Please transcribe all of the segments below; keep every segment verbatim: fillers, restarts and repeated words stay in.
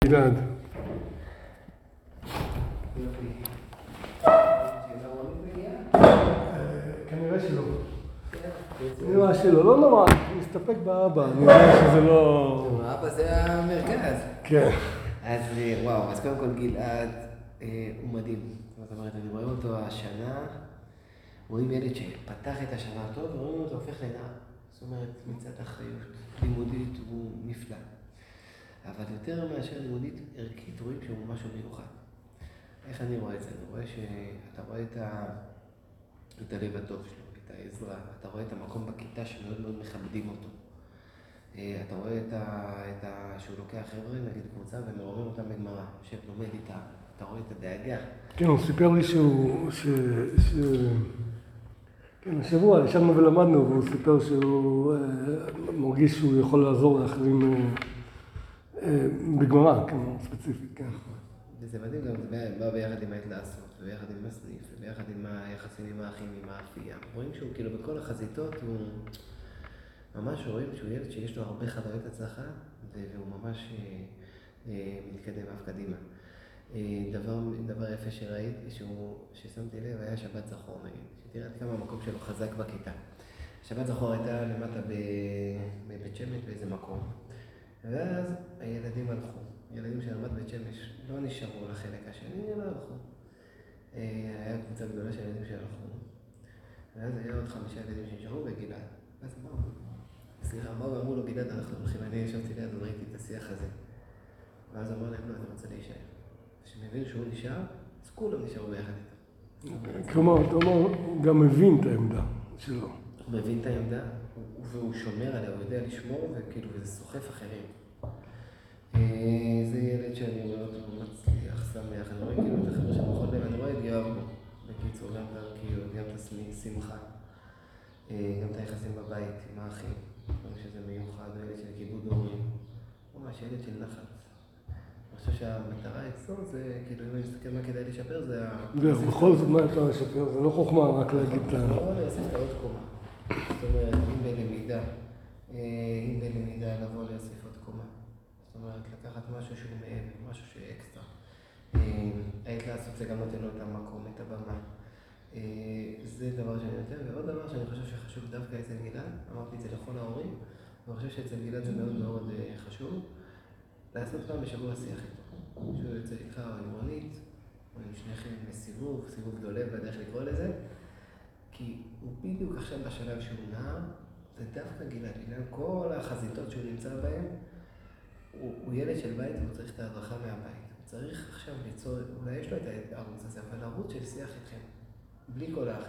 גלעד. כנראה שלא. כנראה שלא, לא נורא, נסתפק באבא, אני יודע שזה לא... האבא זה המרכז. כן. אז וואו, אז קודם כל גלעד הוא מדהים. זאת אומרת, אני רואה אותו השנה, רואים ילד שפתח את השנה טוב, ורואים אותו הופך לנער. זאת אומרת, מצד אחריות לימודית הוא נפלא. אבל יותר מאשר לימודית ערכית, רואים שהוא משהו מיוחד. איך אני רואה את זה? אני רואה שאתה רואה את, ה... את הלב הטוב שלו, את העזרה, אתה רואה את המקום בכיתה שמאוד מאוד מכבדים אותו. אתה רואה את ה... את ה... שהוא לוקח חבר'ה, נגיד קבוצה, ומעורר אותם בגמרא, שלומד איתה, אתה רואה את הדאגה. כן, הוא סיפר לי שהוא... ש... ש... כן, השבוע ישבנו ולמדנו, והוא סיפר שהוא מרגיש שהוא יכול לעזור לאחרים בגמרא, כן, ספציפית, כן. וזה מדהים גם, זה בא ביחד עם ההתלעשות, וביחד עם הסניף, וביחד עם היחסים עם האחים, עם האפייה. רואים שהוא כאילו בכל החזיתות, הוא ממש רואים שהוא ילד שיש לו הרבה חוויות הצלחה, והוא ממש מתקדם אף קדימה. דבר, דבר יפה שראיתי, שהוא, ששמתי לב, היה שבת זכור, נגיד. שתראה עד כמה המקום שלו חזק בכיתה. שבת זכור הייתה למטה בבית שמש באיזה מקום. ואז הילדים הלכו. ילדים של רמת בית שמש לא נשארו לחלק השני, לא הלכו. היה קבוצה גדולה של ילדים שהלכו. ואז היה עוד חמישה ילדים שנשארו וגלעד. אז באו. סליחה, באו ואמרו לו, גלעד, אנחנו הולכים. אני ישבתי ליד וראיתי את השיח הזה. ואז אמר להם, לא, אני רוצה להישאר. כשמבין שהוא נשאר, אז כולם נשארו ביחד איתו. כלומר, אתה אומר, הוא גם מבין את העמדה שלו. הוא מבין את העמדה, והוא שומר עליה, הוא יודע לשמור, וכאילו, וזה סוחף אחרים. זה ילד שאני רואה אותו מצליח, שמח, אני רואה כאילו את החבר'ה של מוחות לב, אני רואה את יואב בו, בקיצור, גם את הערכיות, גם את השמחה, גם את היחסים בבית עם האחים, גם שזה מיוחד, ילד של כיבוד הורים, ממש ילד של נחת. אני חושב שהמטרה אצלו זה, כאילו אם אני מסתכל מה כדאי לשפר, זה ה... זהו, בכל זאת מה אפשר לשפר, זה לא חוכמה רק להגיד את ה... לא להוסיף את העוד קומה. זאת אומרת, אם בלמידה, אם בלמידה לבוא להוסיף עוד קומה. זאת אומרת, לקחת משהו שהוא מעבר, משהו שהוא אקסטרה. היית לעשות זה גם נותן לו את המקום, את הבמה. זה דבר שאני נותן, ועוד דבר שאני חושב שחשוב דווקא אצל גלעד, אמרתי את זה לכל ההורים, ואני חושב שאצל גלעד זה מאוד מאוד חשוב, לעשות פעם בשבוע שיח איתו. שהוא יוצא איתך או עם רונית, או עם שניכם בסיבוב, סיבוב דולב, בדרך לקרוא לזה, כי הוא בדיוק עכשיו בשלב שהוא נער, זה דווקא גלעד, בגלל כל החזיתות שהוא נמצא בהן, הוא, הוא ילד של בית והוא צריך את ההדרכה מהבית. הוא צריך עכשיו ליצור, אולי יש לו את הערוץ הזה, אבל ערוץ של שיח איתכם, בלי כל האחים.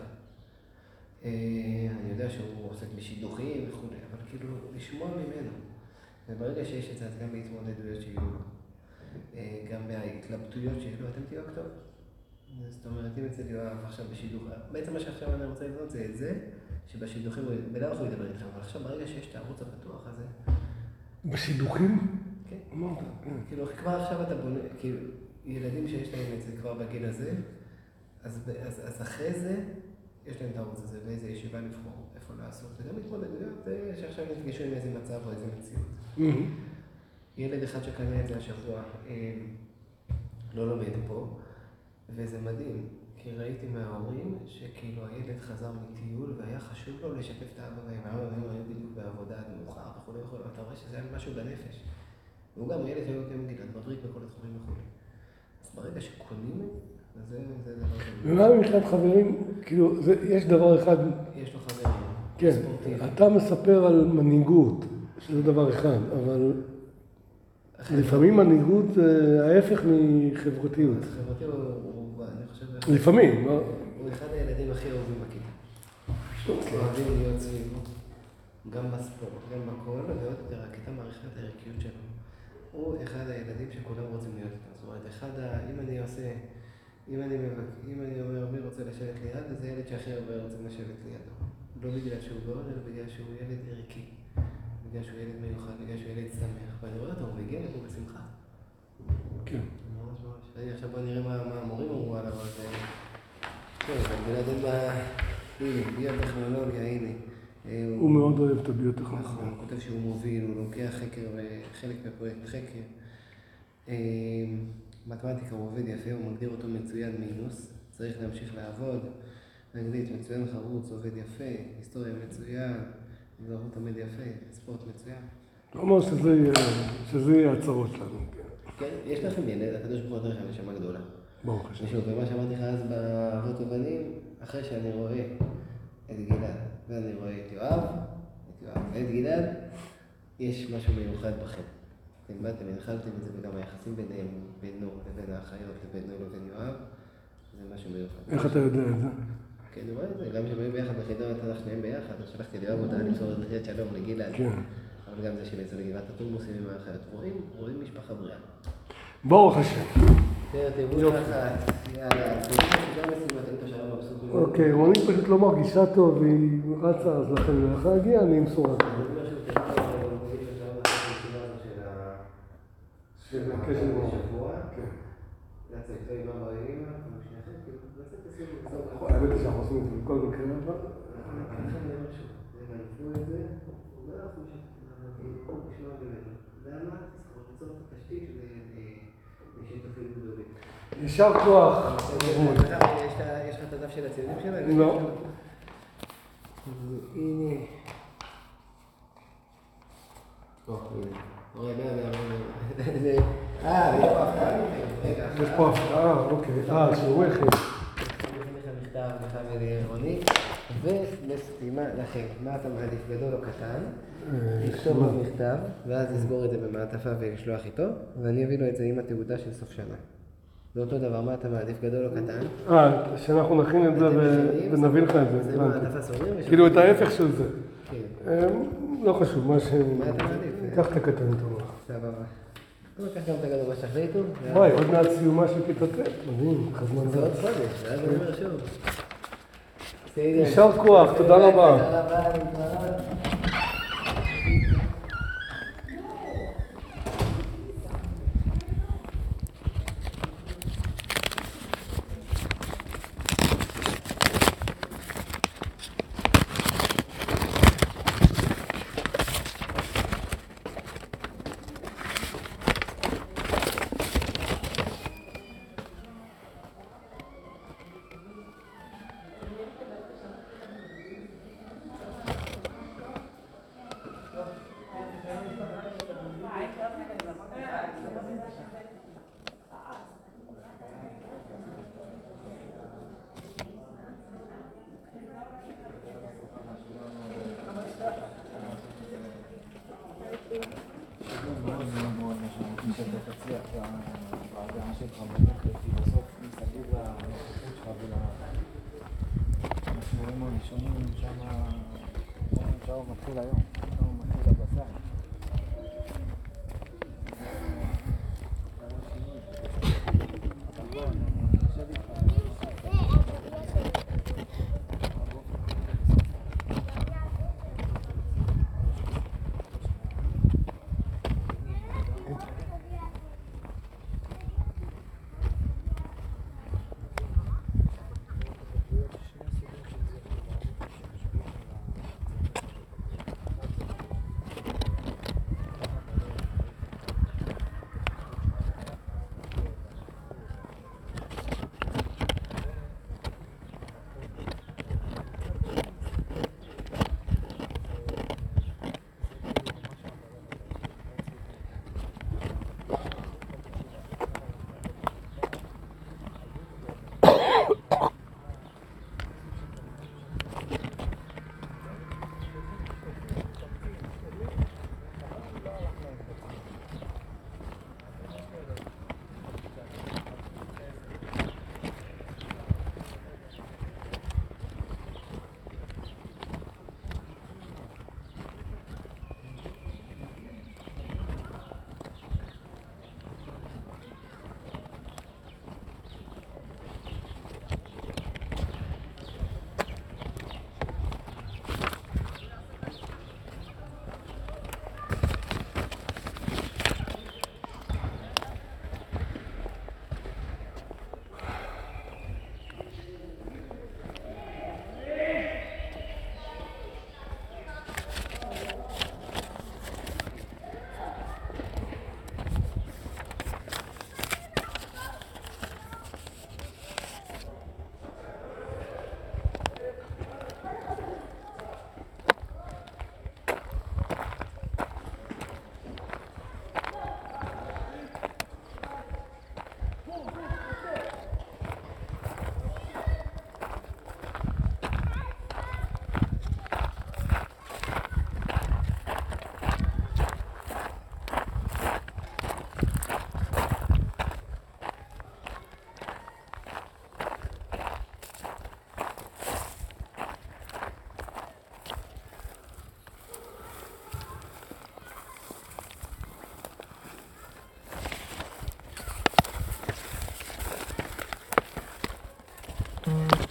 אני יודע שהוא עוסק בשידוכים וכו', אבל כאילו לשמוע ממנו. וברגע שיש את זה, אז גם בהתמודדויות שיהיו לו, גם בהתלבטויות שיהיו לו, אתם תהיו הכתוב. זאת אומרת, אם אצל יואב עכשיו בשידוך, בעצם מה שעכשיו אני רוצה לבנות זה את זה, שבשידוכים, בדרך הוא ידבר איתכם, אבל עכשיו ברגע שיש את הערוץ הפתוח הזה... בשידוכים? כן. אמרת, כן. כאילו, כבר עכשיו אתה בונה, כאילו, ילדים שיש להם את זה כבר בגיל הזה, אז, אז, אז אחרי זה, יש להם את הערוץ הזה, באיזה ישיבה לבחור, איפה לעשות, וגם התמודדויות שעכשיו נפגשו עם איזה מצב או איזה מציאות. ילד אחד שקנה את זה השבוע, לא לומד פה, וזה מדהים, כי ראיתי מההורים שכאילו הילד חזר מטיול והיה חשוב לו לשתף את האבא והם, האבא והם היו בדיוק בעבודה מאוחר וכו' וכו', אתה רואה שזה היה משהו בנפש. והוא גם ילד שהיו גם גלעד, מבריק בכל התחומים וכו'. אז ברגע שקונים, זה דבר טוב. ומה מבחינת חברים, כאילו, יש דבר אחד... יש לו חברים. כן, אתה מספר על מנהיגות, שזה דבר אחד, אבל לפעמים מנהיגות זה ההפך מחברתיות. חברתי הוא, אני חושב... לפעמים. הוא אחד הילדים הכי אוהבים בכיתה. אוהבים להיות סביבו, גם בספורט, גם בכל, ועוד יותר, הכיתה מעריכה את הערכיות שלו. הוא אחד הילדים שכולם רוצים להיות איתו. זאת אומרת, אחד ה... אם אני עושה... אם אני מבק... אם אני אומר מי רוצה לשבת ליד, אז זה ילד שהכי הרבה רוצים לשבת לידו. לא בגלל שהוא גאון, אלא בגלל שהוא ילד ערכי. בגלל שהוא ילד מיוחד, בגלל שהוא ילד שמח. ואני רואה אותו, הוא מגיע לפה בשמחה. כן. ממש ממש. עכשיו בוא נראה מה המורים אמרו עליו, אז... כן, אבל גלעד אין בה... הנה, ביוטכנולוגיה, הנה. הוא מאוד אוהב את הביוטכנולוגיה. הוא כותב שהוא מוביל, הוא לוקח חקר וחלק בפרויקט חקר. מתמטיקה הוא עובד יפה, הוא מגדיר אותו מצוין מינוס, צריך להמשיך לעבוד. אנגלית מצוין חרוץ, עובד יפה, היסטוריה מצוין, אזרחות עומד יפה, ספורט מצוין. כלומר שזה יהיה הצרות שלנו. כן, יש לכם ילד, הקדוש ברוך הוא נותן לכם נשמה גדולה. ברוך השם. ושוב, ומה שאמרתי לך אז באבות ובנים, אחרי שאני רואה את גלעד, ואני רואה את יואב, את יואב ואת גלעד, יש משהו מיוחד בכם. אתם באתם, הנחלתם את זה, וגם היחסים ביניהם, בין נור לבין האחיות, לבין נור לבין יואב, זה משהו מיוחד. איך אתה יודע את זה? כן, אני רואה את זה, גם כשהם היו ביחד בחידון התנ"ך שניהם ביחד, אז שלחתי ליואב אותה למסור את ברכת שלום לגלעד. כן. אבל גם זה שנצא לגבעת התורמוסים עם האחיות. רואים, רואים משפחה בריאה. ברוך השם. תראו אחת, יאללה, גם משימתים את השלום מבסוט. אוקיי, רונית פשוט לא מרגישה טוב והיא רצה, אז לכן היא יכולה להגיע, אני אמסור את זה. של הקשר עם השבוע. כן. יצא איתו עם המראים, כמו שניכם, כאילו, לצאת לסיום בסוף. האמת היא שאנחנו עושים את זה בכל מקרה, אבל... לכן אני אומר שוב, הם ענפו את זה, הוא לא יכול לשמוע ממנו. למה? צריך ליצור את התשתית לשיתופים גדולים. יישר כוח. יש לך את הדף של הציונים שלה? לא. הנה. רואה, מה, מה, מה, אה, יש פה הפתעה? יש פה הפתעה, אוקיי. אה, שהוא רכב. יש לכם מכתב, לך ולרוני, ולסתימה לכם. מה אתה מעדיף, גדול או קטן? לכתוב לו מכתב, ואז לסגור את זה במעטפה ולשלוח איתו, ואני אביא לו את זה עם התעודה של סוף שנה. זה אותו דבר, מה אתה מעדיף, גדול או קטן? אה, שאנחנו נכין את זה ונביא לך את זה. זה מעטפה סוגרים? כאילו את ההפך של זה. כן. לא חשוב, מה ש... מה אתה מעדיף? קח את הקטן טוב. סבבה. אני לוקח גם את הגדול, מה שתחליטו. וואי, עוד מעט סיומה של כיתה ט', מדהים, חזמן זה זה. עוד חודש, ואז אני אומר שוב. יישר כוח, תודה רבה. תודה רבה, להתראות. בהגעה שלך בנקר, כי בסוף מסביב לנוחות שלך ולמשמורים הראשונים, שם הוא מתחיל היום, שם הוא מתחיל לבשר. אבל בוא, אני חושב איתך,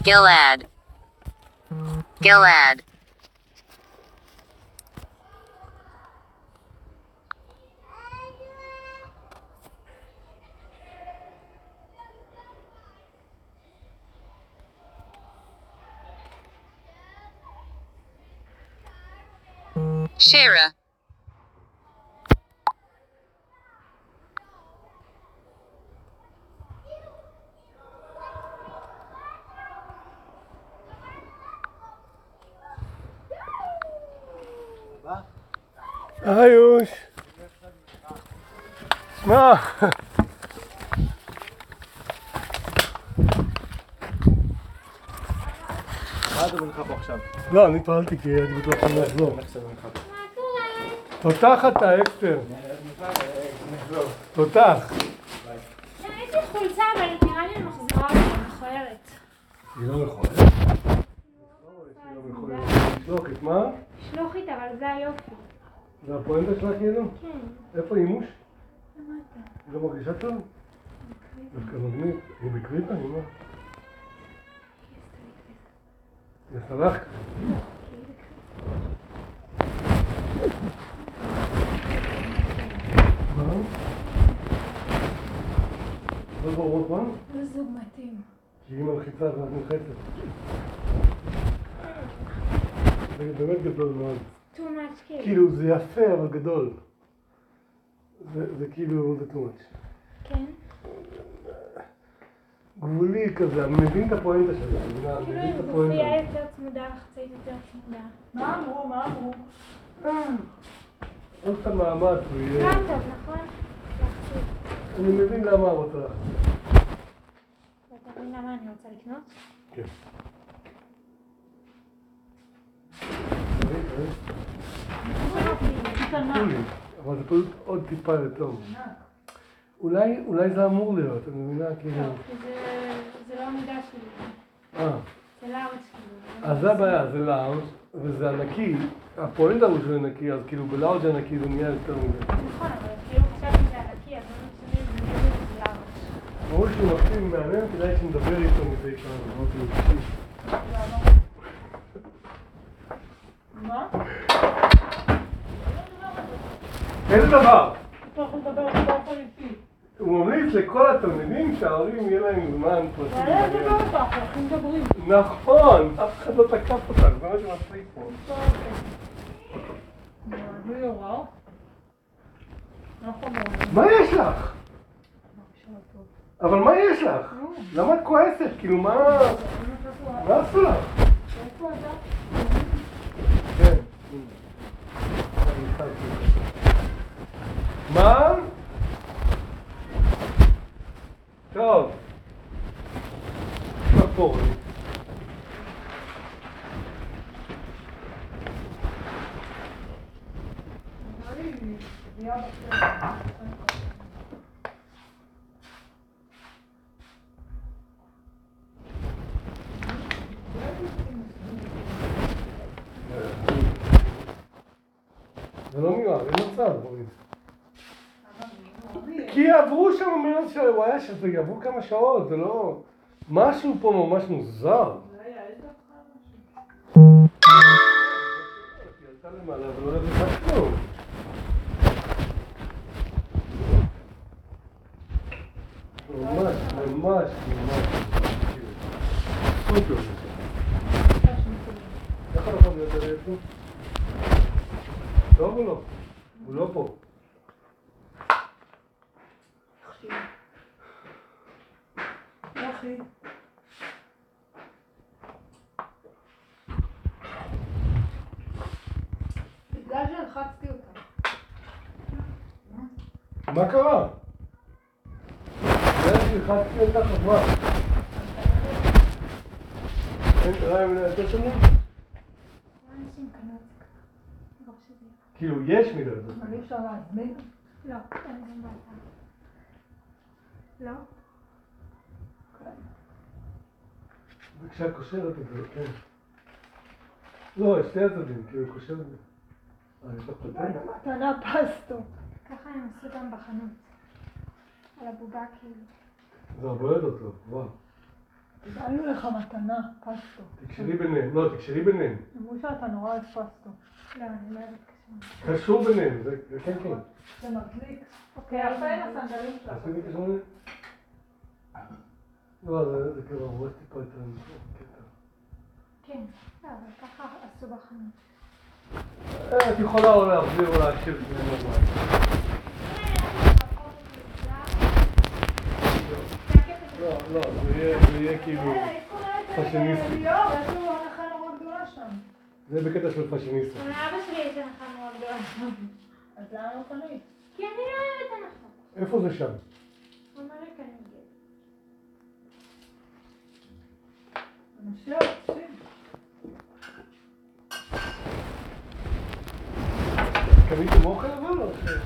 Gilad. Gilad. Shara. היוש. שמע. מה אתה בנך פה עכשיו? לא, אני פעלתי כי הייתי בטוח שאני לחזור. תותח אתה, אקסטר. תותח. יש לי חולצה, אבל נראה לי אני מחזירה אותה, מכוערת. היא לא מכוערת. היא לא מכוערת. שלוחית, מה? שלוחית, אבל זה היופי. זה הפואנטה שלה כאילו? כן. איפה אימוש? למטה. היא לא מרגישה טוב? דווקא מגניב. היא בקריטה, היא מה? היא עשה לך? מה? לא ברור מה? זה זוג מתאים. כי היא מלחיצה ואת מלחצת. זה באמת גדול מאוד. too much כאילו. כאילו זה יפה אבל גדול. זה, זה כאילו, זה too much. כן. גבולי כזה, אני מבין את הפואנטה שלה. אני מבין כאילו את עם הפואנטה. גופייה יותר צמודה, לחצאית יותר צמודה. מה אמרו? מה אמרו? עוד קצת מאמץ, הוא יהיה... גם טוב, נכון? לחצאית. אני מבין למה הוא רוצה. ואתה מבין למה אני רוצה לקנות? כן. אבל זה פשוט עוד טיפה יותר. אולי, אולי זה אמור להיות, אני מבינה כאילו... לא, כי זה לא המידה שלי. אה. זה לארג' כאילו. אז זה הבעיה, זה לארג' וזה ענקי. הפואנטה הוא שהוא ענקי, אז כאילו בלארג' ענקי זה נהיה יותר מדי. נכון, אבל כאילו חשבתי שזה ענקי, אז לא משנה, זה נהיה לי לארג'. אמרו שהוא מקסים מעניין, כדאי שנדבר איתו מדי פעם. אמרתי לו, תקשיב. מה? איזה דבר? אתה יכול לדבר באופן איתי. הוא ממליץ לכל התלמידים שההורים יהיה להם זמן פרטי. והיה את זה לא אותך, אנחנו מדברים. נכון, אף אחד לא תקף אותך, זה מה שמצחיק פה. זה יורר. נכון מאוד. מה יש לך? אבל מה יש לך? למה את כועסת? כאילו מה... מה עשו לך? איפה אתה? כן. מה? טוב. מה פה? זה לא מיועד, אין מצב, בוריד. כי עברו שם מאז שהוא היה שזה, עברו כמה שעות, זה לא... משהו פה ממש מוזר. זה היה איזה לך משהו. היא עלתה למעלה ולא יודעת לך כלום. ממש, ממש, ממש. סופר. איך אנחנו להיות על איפה? טוב או לא? הוא לא פה. אחי. בגלל שהלחצתי אותה. מה קרה? זה שהלחצתי אותך חברה. אין קרה מילה יותר שונה? אנשים קנו את זה. לא שזה... כאילו יש מילה יותר. אבל אי אפשר להזמין? לא, אין גם באתר. לא? וכשאת קושרת את זה, כן. לא, שתי הצדדים, כאילו קושרת את זה. אה, יש לך פטנט? מתנה פסטו. ככה הם עשו גם בחנות. על הבובה כאילו. זה הרבה יותר טוב, וואו. קיבלנו לך מתנה, פסטו. תקשרי ביניהם, לא, תקשרי ביניהם. אמרו שאתה נורא אוהב פסטו. לא, אני לא יודעת קשור. קשור ביניהם, זה זה כן כן. זה מדליק. אוקיי, יפה עם הסנדלים שלך. עשיתי קשור ביניהם? לא, זה זה כאילו הורס טיפה את הקטע. כן, לא, אבל ככה עשו בחנות. את יכולה או להחזיר או להשאיר את זה נורמל. לא, לא, זה יהיה- זה יהיה כאילו פאשיניסטי. ליאור, יש לנו הנחה נורא גדולה שם. זה בקטע של פאשיניסטי. לאבא שלי יש הנחה מאוד גדולה. אז למה לא קנית? כי אני לא אוהבת הנחה. איפה זה שם? הוא אומר לי כאן נגיד. אנשים רוצים. קניתם אוכל אבל או ש...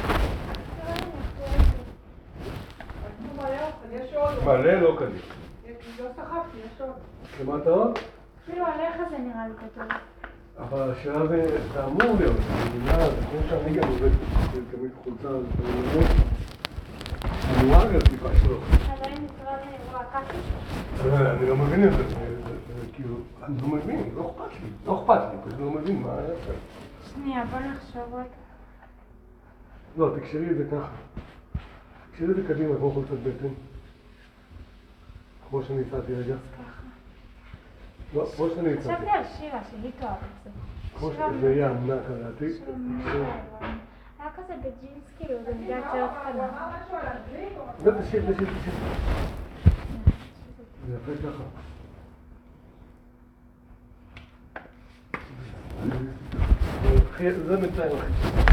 קנו מלא אוכל, יש עוד. מלא לא קנית. לא סחבתי, יש עוד. שמעת עוד? אפילו עליך זה נראה לי כתוב. אבל השאלה זה, זה אמור להיות, זה מבינה, זה כמו שאני גם עובד תמיד חולצה, זה תמיד אני רואה גם טיפה שלו. עדיין נקרא לי נברא קקי. אני לא מבין את זה, זה כאילו, אני לא מבין, לא אכפת לי, לא אכפת לי, פשוט לא מבין מה היה שם. שנייה, בוא נחשוב עוד. לא, תקשרי את זה ככה. תקשרי את זה קדימה, כמו חולצת בטן. כמו שאני הצעתי רגע. ככה. לא, כמו שאני הצעתי. חשבתי על שירה, שהיא תאהב את זה. כמו שירה שזה יהיה עמנה קראתי. שירה מאוד אהבה. היה כזה בג'ינס, כאילו, זה מידה יותר הוא קטנה. אמר משהו על הדליק או משהו? זה תשאיר, תשאיר, תשאיר. זה יפה ככה. זה מצרים הכי.